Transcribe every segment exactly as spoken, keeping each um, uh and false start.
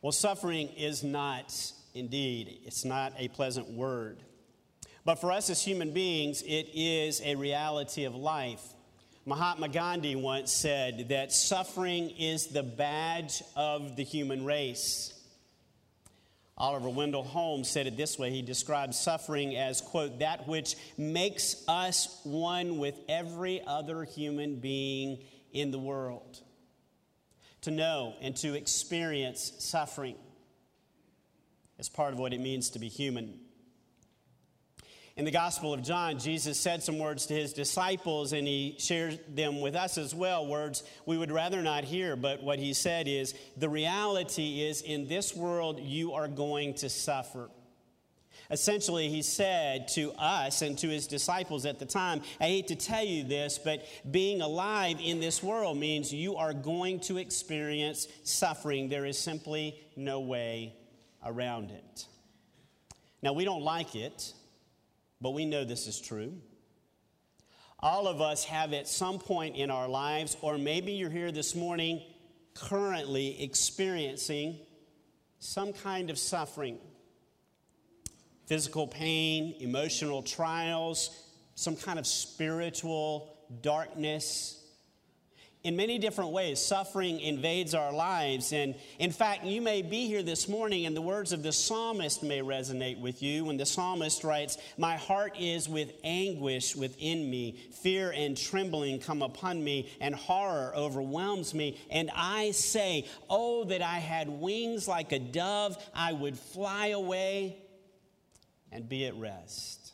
Well, suffering is not, indeed, it's not a pleasant word. But for us as human beings, it is a reality of life. Mahatma Gandhi once said that suffering is the badge of the human race. Oliver Wendell Holmes said it this way. He described suffering as, quote, that which makes us one with every other human being in the world. To know and to experience suffering is part of what it means to be human. In the Gospel of John, Jesus said some words to his disciples, and he shared them with us as well, words we would rather not hear. But what he said is, the reality is, in this world, you are going to suffer. Essentially, he said to us and to his disciples at the time, I hate to tell you this, but being alive in this world means you are going to experience suffering. There is simply no way around it. Now, we don't like it, but we know this is true. All of us have at some point in our lives, or maybe you're here this morning currently experiencing some kind of suffering. Physical pain, emotional trials, some kind of spiritual darkness. In many different ways, suffering invades our lives. And in fact, you may be here this morning and the words of the psalmist may resonate with you when the psalmist writes, my heart is with anguish within me. Fear and trembling come upon me, and horror overwhelms me. And I say, oh, that I had wings like a dove, I would fly away and be at rest.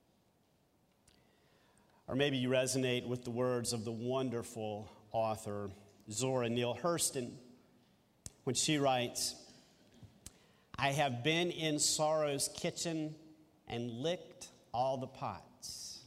Or maybe you resonate with the words of the wonderful author Zora Neale Hurston when she writes, I have been in sorrow's kitchen and licked all the pots.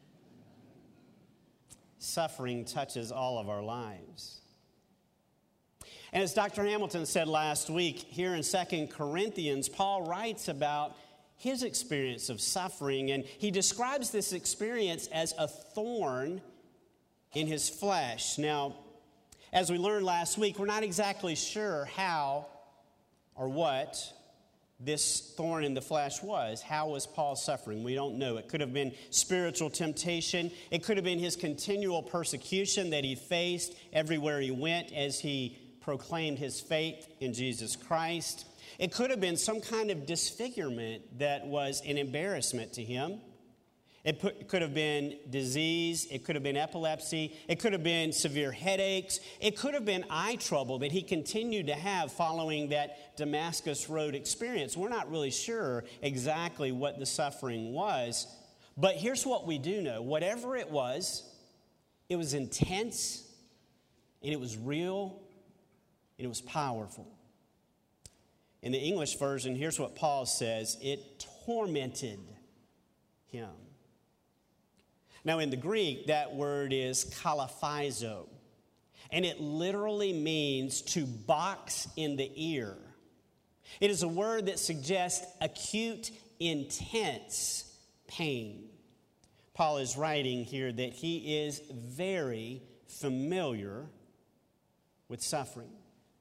Suffering touches all of our lives. And as Doctor Hamilton said last week, here in Second Corinthians, Paul writes about his experience of suffering, and he describes this experience as a thorn in his flesh. Now, as we learned last week, we're not exactly sure how or what this thorn in the flesh was. How was Paul suffering? We don't know. It could have been spiritual temptation. It could have been his continual persecution that he faced everywhere he went as he proclaimed his faith in Jesus Christ. It could have been some kind of disfigurement that was an embarrassment to him. It put, could have been disease. It could have been epilepsy. It could have been severe headaches. It could have been eye trouble that he continued to have following that Damascus Road experience. We're not really sure exactly what the suffering was. But here's what we do know. Whatever it was, it was intense, and it was real, and it was powerful. In the English version, here's what Paul says. It tormented him. Now, in the Greek, that word is kalaphizo, and it literally means to box in the ear. It is a word that suggests acute, intense pain. Paul is writing here that he is very familiar with suffering.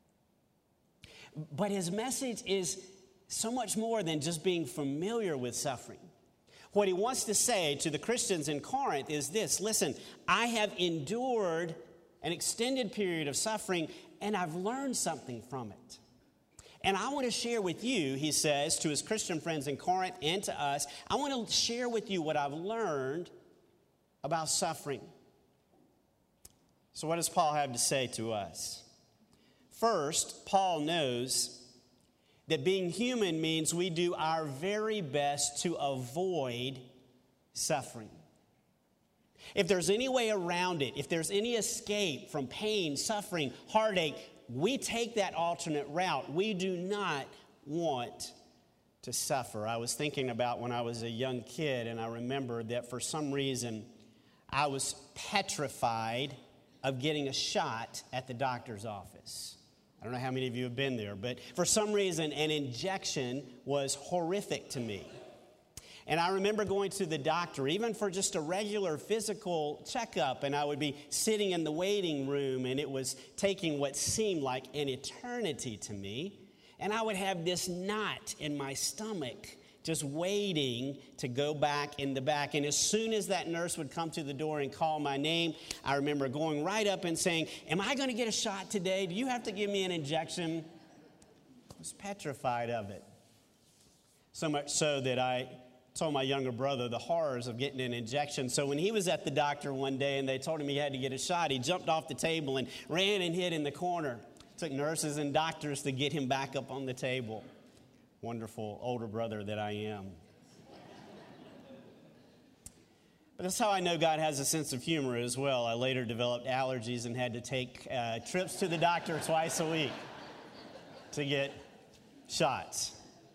But his message is so much more than just being familiar with suffering. What he wants to say to the Christians in Corinth is this: listen, I have endured an extended period of suffering, and I've learned something from it. And I want to share with you, he says, to his Christian friends in Corinth and to us, I want to share with you what I've learned about suffering. So what does Paul have to say to us? First, Paul knows that being human means we do our very best to avoid suffering. If there's any way around it, if there's any escape from pain, suffering, heartache, we take that alternate route. We do not want to suffer. I was thinking about when I was a young kid, and I remember that for some reason I was petrified of getting a shot at the doctor's office. I don't know how many of you have been there, but for some reason, an injection was horrific to me. And I remember going to the doctor, even for just a regular physical checkup, and I would be sitting in the waiting room, and it was taking what seemed like an eternity to me. And I would have this knot in my stomach just waiting to go back in the back. And as soon as that nurse would come to the door and call my name, I remember going right up and saying, am I going to get a shot today? Do you have to give me an injection? I was petrified of it. So much so that I told my younger brother the horrors of getting an injection. So when he was at the doctor one day and they told him he had to get a shot, he jumped off the table and ran and hid in the corner. It took nurses and doctors to get him back up on the table. Wonderful older brother that I am. But that's how I know God has a sense of humor as well. I later developed allergies and had to take uh, trips to the doctor twice a week to get shots.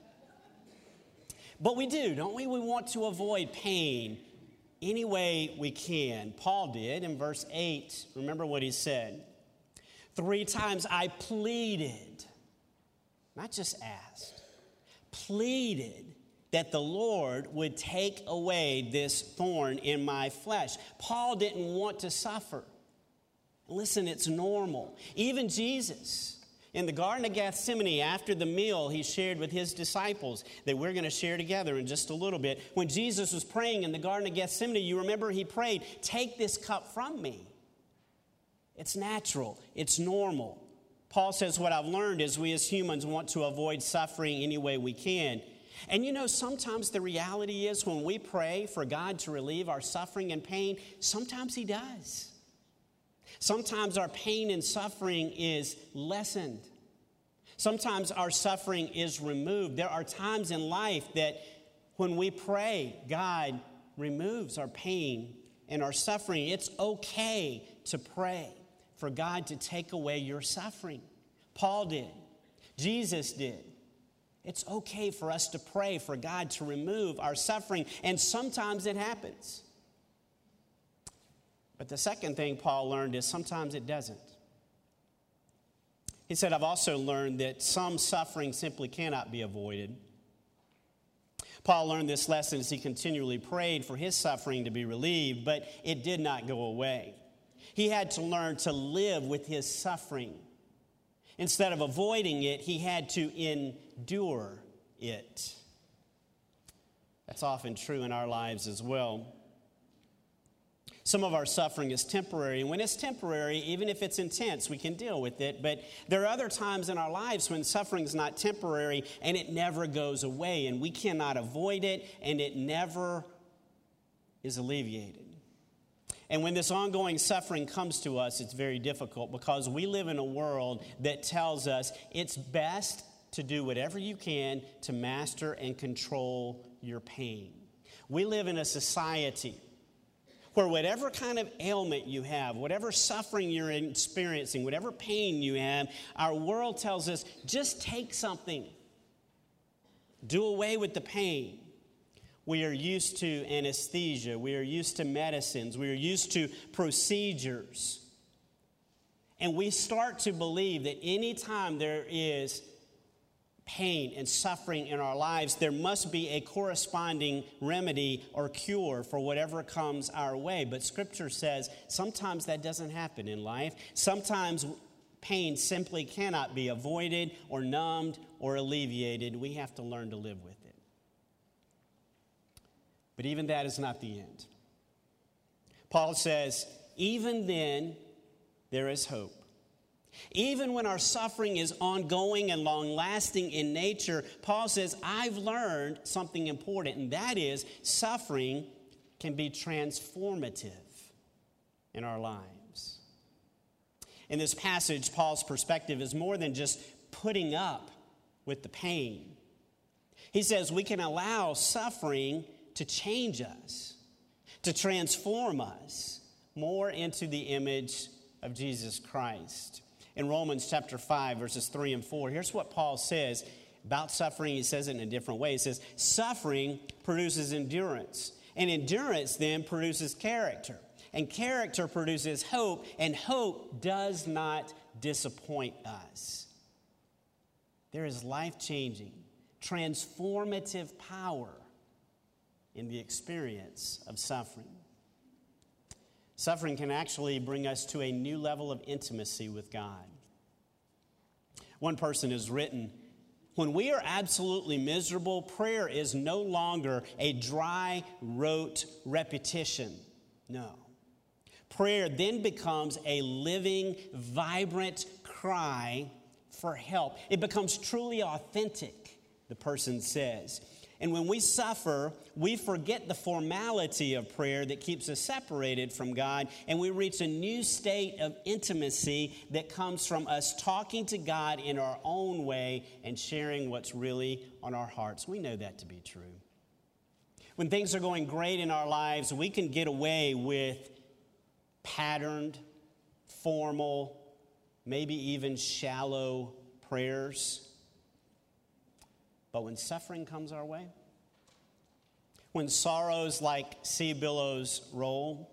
But we do, don't we? We want to avoid pain any way we can. Paul did in verse eight. Remember what he said. Three times I pleaded, not just asked, pleaded that the Lord would take away this thorn in my flesh. Paul didn't want to suffer. Listen, it's normal. Even Jesus, in the Garden of Gethsemane, after the meal he shared with his disciples that we're going to share together in just a little bit. When Jesus was praying in the Garden of Gethsemane, you remember he prayed, take this cup from me. It's natural. It's normal. Paul says what I've learned is we as humans want to avoid suffering any way we can. And you know, sometimes the reality is when we pray for God to relieve our suffering and pain, sometimes he does. Sometimes our pain and suffering is lessened. Sometimes our suffering is removed. There are times in life that when we pray, God removes our pain and our suffering. It's okay to pray for God to take away your suffering. Paul did. Jesus did. It's okay for us to pray for God to remove our suffering, and sometimes it happens. But the second thing Paul learned is sometimes it doesn't. He said, I've also learned that some suffering simply cannot be avoided. Paul learned this lesson as he continually prayed for his suffering to be relieved, but it did not go away. He had to learn to live with his suffering. Instead of avoiding it, he had to endure it. That's often true in our lives as well. Some of our suffering is temporary, and when it's temporary, even if it's intense, we can deal with it. But there are other times in our lives when suffering is not temporary and it never goes away, and we cannot avoid it, and it never is alleviated. And when this ongoing suffering comes to us, it's very difficult because we live in a world that tells us it's best to do whatever you can to master and control your pain. We live in a society where whatever kind of ailment you have, whatever suffering you're experiencing, whatever pain you have, our world tells us just take something. Do away with the pain. We are used to anesthesia. We are used to medicines. We are used to procedures. And we start to believe that anytime there is pain and suffering in our lives, there must be a corresponding remedy or cure for whatever comes our way. But Scripture says sometimes that doesn't happen in life. Sometimes pain simply cannot be avoided or numbed or alleviated. We have to learn to live with it. But even that is not the end. Paul says, even then, there is hope. Even when our suffering is ongoing and long-lasting in nature, Paul says, I've learned something important, and that is suffering can be transformative in our lives. In this passage, Paul's perspective is more than just putting up with the pain. He says we can allow suffering to change us, to transform us more into the image of Jesus Christ. In Romans chapter five, verses three and four, here's what Paul says about suffering. He says it in a different way. He says, suffering produces endurance, and endurance then produces character, and character produces hope, and hope does not disappoint us. There is life-changing, transformative power in the experience of suffering. Suffering can actually bring us to a new level of intimacy with God. One person has written When we are absolutely miserable, prayer is no longer a dry, rote repetition. No. Prayer then becomes a living, vibrant cry for help. It becomes truly authentic, the person says. And when we suffer, we forget the formality of prayer that keeps us separated from God, and we reach a new state of intimacy that comes from us talking to God in our own way and sharing what's really on our hearts. We know that to be true. When things are going great in our lives, we can get away with patterned, formal, maybe even shallow prayers. But when suffering comes our way, when sorrows like sea billows roll,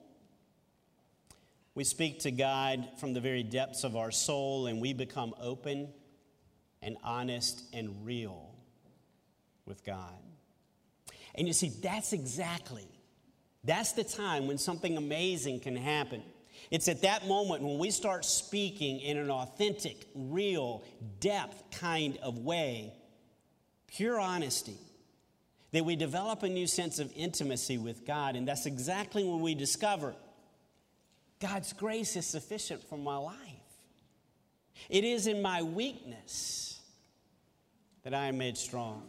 we speak to God from the very depths of our soul, and we become open and honest and real with God. And you see, that's exactly, that's the time when something amazing can happen. It's at that moment when we start speaking in an authentic, real, depth kind of way, pure honesty, that we develop a new sense of intimacy with God. And that's exactly when we discover God's grace is sufficient for my life. It is in my weakness that I am made strong.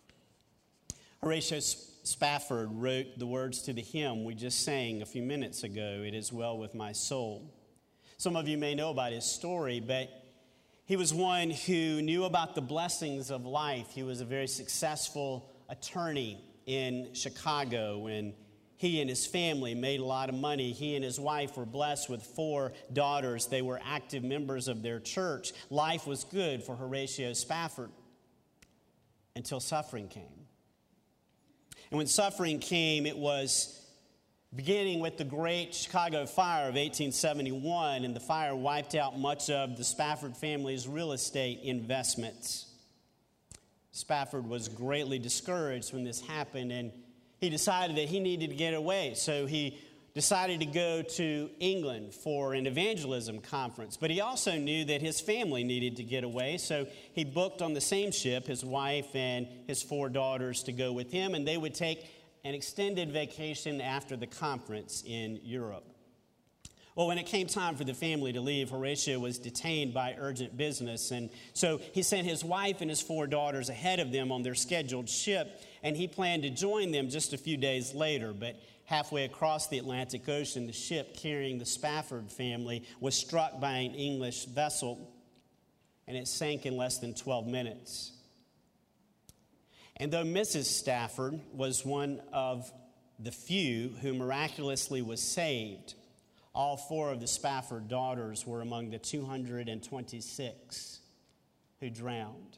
Horatio Spafford wrote the words to the hymn we just sang a few minutes ago, "It is well with my soul." Some of you may know about his story, but he was one who knew about the blessings of life. He was a very successful attorney in Chicago, and he and his family made a lot of money. He and his wife were blessed with four daughters. They were active members of their church. Life was good for Horatio Spafford until suffering came. And when suffering came, it was beginning with the Great Chicago Fire of eighteen seventy-one, and the fire wiped out much of the Spafford family's real estate investments. Spafford was greatly discouraged when this happened, and he decided that he needed to get away. So he decided to go to England for an evangelism conference. But he also knew that his family needed to get away, so he booked on the same ship his wife and his four daughters to go with him, and they would take an extended vacation after the conference in Europe. Well, when it came time for the family to leave, Horatio was detained by urgent business, and so he sent his wife and his four daughters ahead of them on their scheduled ship, and he planned to join them just a few days later. But halfway across the Atlantic Ocean, the ship carrying the Spafford family was struck by an English vessel, and it sank in less than twelve minutes. And though Missus Spafford was one of the few who miraculously was saved, all four of the Spafford daughters were among the two hundred twenty-six who drowned.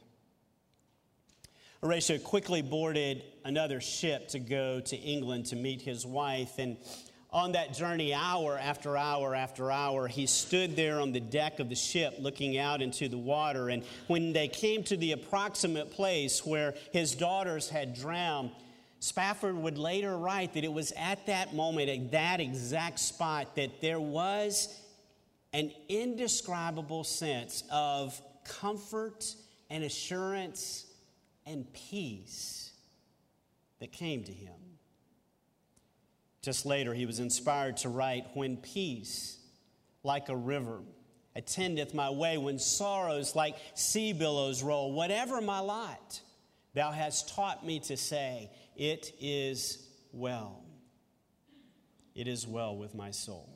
Horatio quickly boarded another ship to go to England to meet his wife, and on that journey, hour after hour after hour, he stood there on the deck of the ship looking out into the water. And when they came to the approximate place where his daughters had drowned, Spafford would later write that it was at that moment, at that exact spot, that there was an indescribable sense of comfort and assurance and peace that came to him. Just later, he was inspired to write, "When peace, like a river, attendeth my way, when sorrows like sea billows roll, whatever my lot, thou hast taught me to say, it is well. It is well with my soul."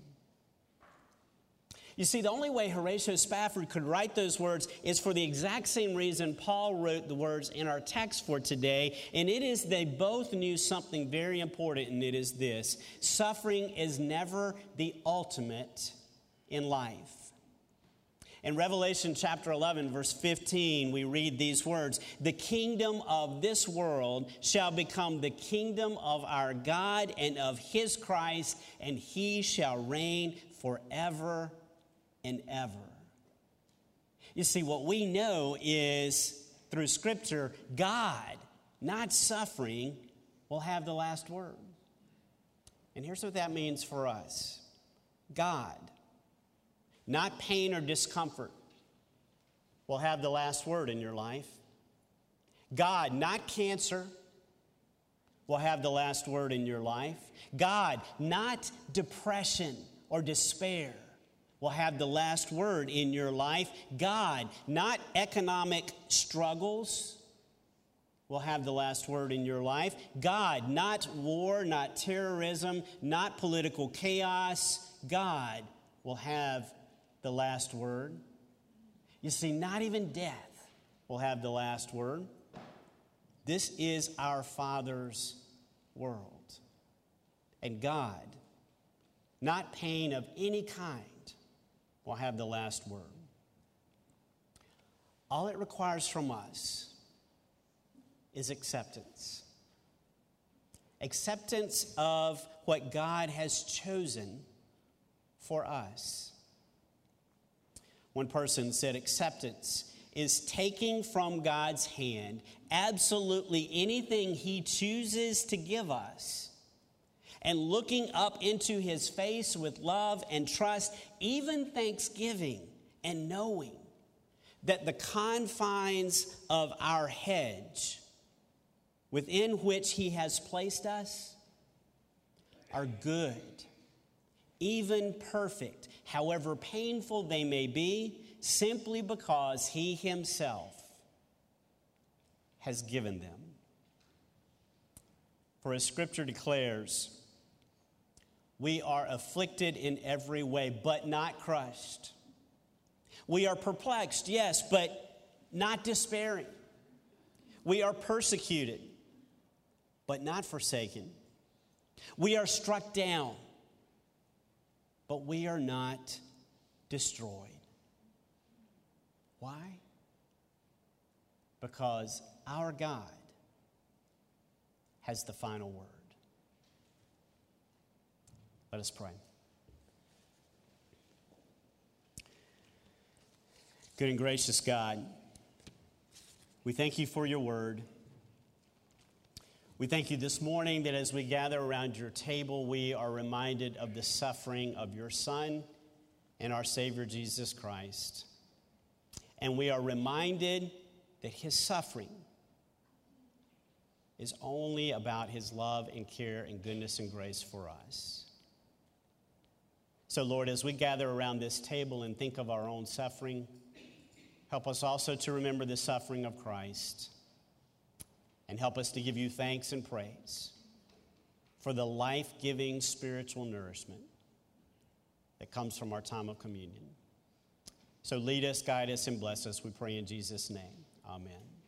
You see, the only way Horatio Spafford could write those words is for the exact same reason Paul wrote the words in our text for today, and it is they both knew something very important, and it is this: suffering is never the ultimate in life. In Revelation chapter eleven, verse fifteen, we read these words: "The kingdom of this world shall become the kingdom of our God and of his Christ, and he shall reign forever and ever." You see, what we know is, through Scripture, God, not suffering, will have the last word. And here's what that means for us. God, not pain or discomfort, will have the last word in your life. God, not cancer, will have the last word in your life. God, not depression or despair, will have the last word in your life. God, not economic struggles, will have the last word in your life. God, not war, not terrorism, not political chaos. God will have the last word. You see, not even death will have the last word. This is our Father's world. And God, not pain of any kind, will have the last word. All it requires from us is acceptance. Acceptance of what God has chosen for us. One person said acceptance is taking from God's hand absolutely anything He chooses to give us and looking up into His face with love and trust, even thanksgiving, and knowing that the confines of our hedge within which He has placed us are good, even perfect, however painful they may be, simply because He Himself has given them. For as Scripture declares, we are afflicted in every way, but not crushed. We are perplexed, yes, but not despairing. We are persecuted, but not forsaken. We are struck down, but we are not destroyed. Why? Because our God has the final word. Let us pray. Good and gracious God, we thank You for Your word. We thank You this morning that as we gather around Your table, we are reminded of the suffering of Your Son and our Savior Jesus Christ. And we are reminded that His suffering is only about His love and care and goodness and grace for us. So, Lord, as we gather around this table and think of our own suffering, help us also to remember the suffering of Christ, and help us to give You thanks and praise for the life-giving spiritual nourishment that comes from our time of communion. So lead us, guide us, and bless us, we pray in Jesus' name. Amen.